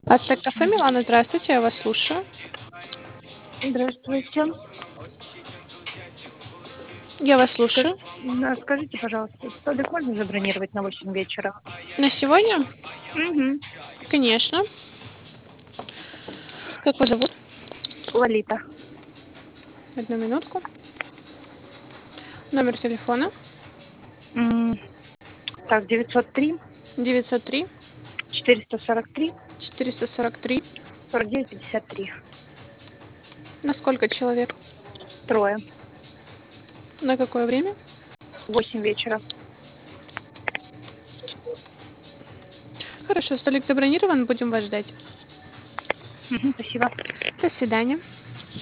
Кафе Милана, здравствуйте, я вас слушаю. Здравствуйте. Я вас Скаж слушаю. Скажите, пожалуйста, столик можно забронировать на 8 вечера? На сегодня? Мгм. Конечно. Как вас зовут? Лолита. Одну минутку. Номер телефона М, так, 903 903 443 443. 49 53. На сколько человек? Трое. На какое время? 8 вечера. Хорошо, столик забронирован, будем вас ждать. Мгм, спасибо. До свидания.